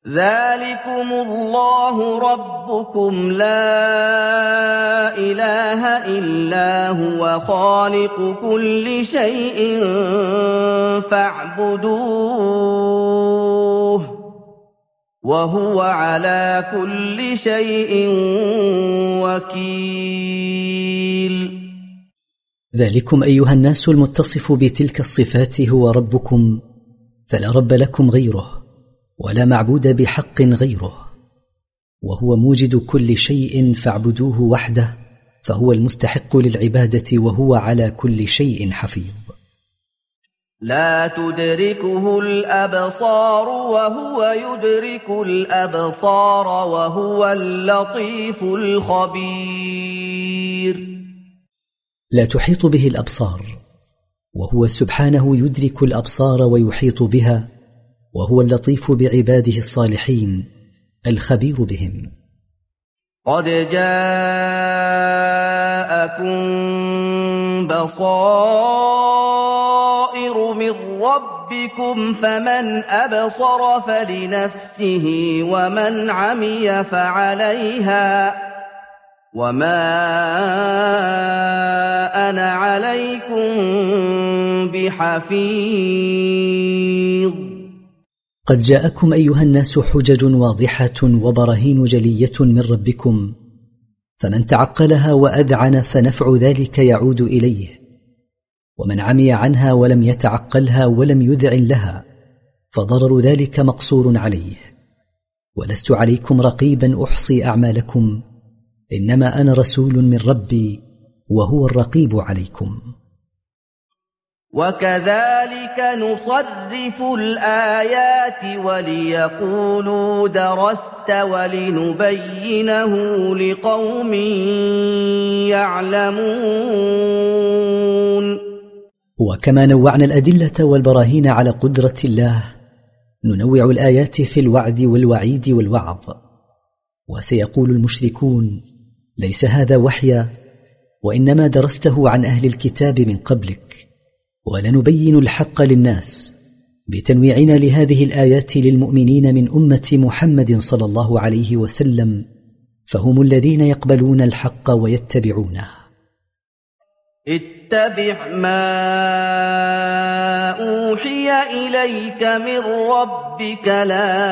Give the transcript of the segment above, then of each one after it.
ذلكم الله ربكم لا إله إلا هو خالق كل شيء فاعبدوه وهو على كل شيء وكيل. ذلكم أيها الناس المتصف بتلك الصفات هو ربكم، فلا رب لكم غيره ولا معبود بحق غيره، وهو موجد كل شيء فاعبدوه وحده، فهو المستحق للعبادة وهو على كل شيء حفيظ. لا تدركه الأبصار وهو يدرك الأبصار وهو اللطيف الخبير. لا تحيط به الأبصار، وهو سبحانه يدرك الأبصار ويحيط بها، وهو اللطيف بعباده الصالحين الخبير بهم. قد جاءكم بصائر من ربكم فمن أبصر فلنفسه ومن عمي فعليها وما أنا عليكم بحفيظ. قد جاءكم أيها الناس حجج واضحة وبراهين جلية من ربكم، فمن تعقلها وأذعن فنفع ذلك يعود إليه، ومن عمي عنها ولم يتعقلها ولم يذعن لها فضرر ذلك مقصور عليه. ولست عليكم رقيبا أحصي أعمالكم، إنما أنا رسول من ربي وهو الرقيب عليكم. وكذلك نصرف الآيات وليقولوا درست ولنبينه لقوم يعلمون. وكما نوعنا الأدلة والبراهين على قدرة الله، ننوع الآيات في الوعد والوعيد والوعظ. وسيقول المشركون ليس هذا وحيا، وإنما درسته عن أهل الكتاب من قبلك، ولنبين الحق للناس بتنويعنا لهذه الآيات للمؤمنين من أمة محمد صلى الله عليه وسلم، فهم الذين يقبلون الحق ويتبعونه. اتبع ما أوحي إليك من ربك لا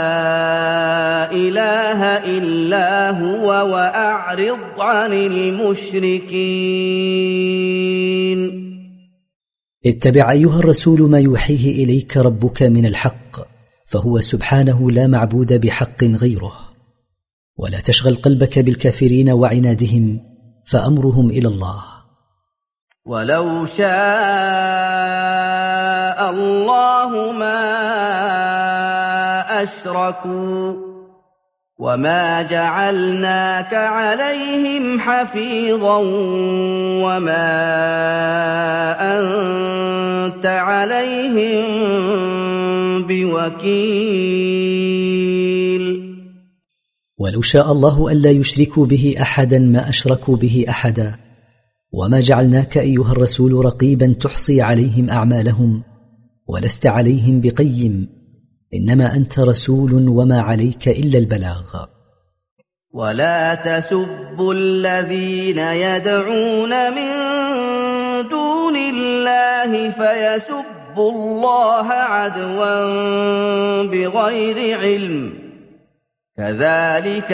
إله إلا هو وأعرض عن المشركين. اتبع أيها الرسول ما يوحيه إليك ربك من الحق، فهو سبحانه لا معبود بحق غيره، ولا تشغل قلبك بالكافرين وعنادهم، فأمرهم إلى الله. ولو شاء الله ما أشركوا وما جعلناك عليهم حفيظا وما أنت عليهم بوكيل. ولو شاء الله ألا يشركوا به أحدا ما أشركوا به أحدا، وما جعلناك أيها الرسول رقيبا تحصي عليهم أعمالهم، ولست عليهم بقيم، إنما أنت رسول وما عليك إلا البلاغ. ولا تسبوا الذين يدعون من دون الله فيسبوا الله عدوا بغير علم، كذلك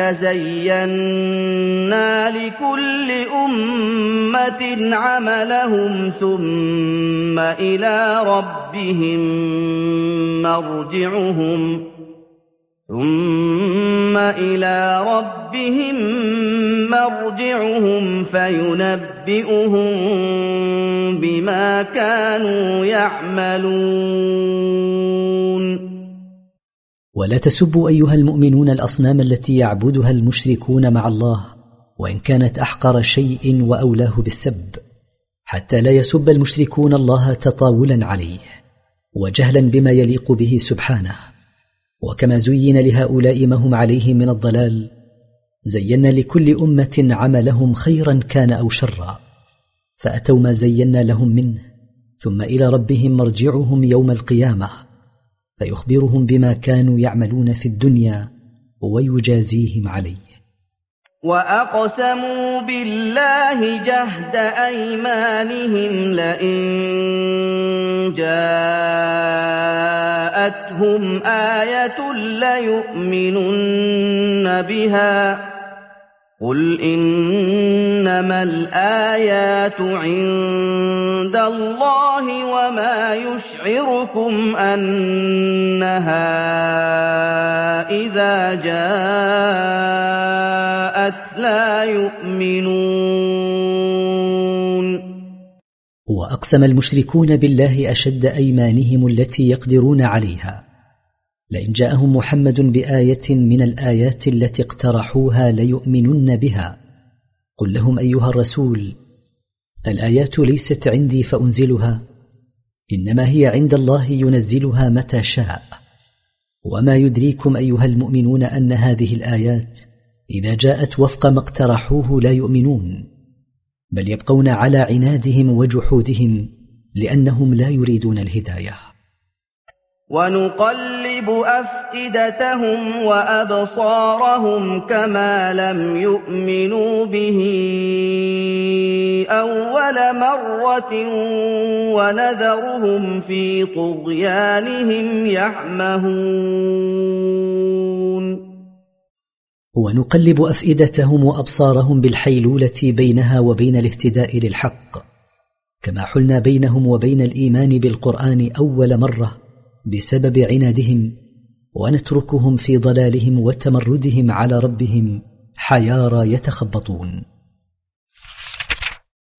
زينا لكل أمة عملهم ثم إلى ربهم مرجعهم فينبئهم بما كانوا يعملون. ولا تسبوا أيها المؤمنون الأصنام التي يعبدها المشركون مع الله، وإن كانت أحقر شيء وأولاه بالسب، حتى لا يسب المشركون الله تطاولا عليه وجهلا بما يليق به سبحانه. وكما زين لهؤلاء ما هم عليه من الضلال، زينا لكل أمة عملهم خيرا كان أو شرا، فأتوا ما زينا لهم منه، ثم إلى ربهم مرجعهم يوم القيامة فيخبرهم بما كانوا يعملون في الدنيا ويجازيهم عليه. وأقسموا بالله جهد أيمانهم لئن جاءتهم آية ليؤمنن بها قل إنما الآيات عند الله وما يشعركم أنها إذا جاءت لا يؤمنون. وأقسم المشركون بالله أشد أيمانهم التي يقدرون عليها لئن جاءهم محمد بآية من الآيات التي اقترحوها ليؤمنن بها قل لهم أيها الرسول الآيات ليست عندي فأنزلها إنما هي عند الله ينزلها متى شاء وما يدريكم أيها المؤمنون أن هذه الآيات إذا جاءت وفق ما اقترحوه لا يؤمنون بل يبقون على عنادهم وجحودهم لأنهم لا يريدون الهداية. ونقلب أفئدتهم وأبصارهم كما لم يؤمنوا به أول مرة ونذرهم في طغيانهم يعمهون. ونقلب أفئدتهم وأبصارهم بالحيلولة بينها وبين الاهتداء للحق كما حلنا بينهم وبين الإيمان بالقرآن أول مرة بسبب عنادهم ونتركهم في ضلالهم وتمردهم على ربهم حيارى يتخبطون.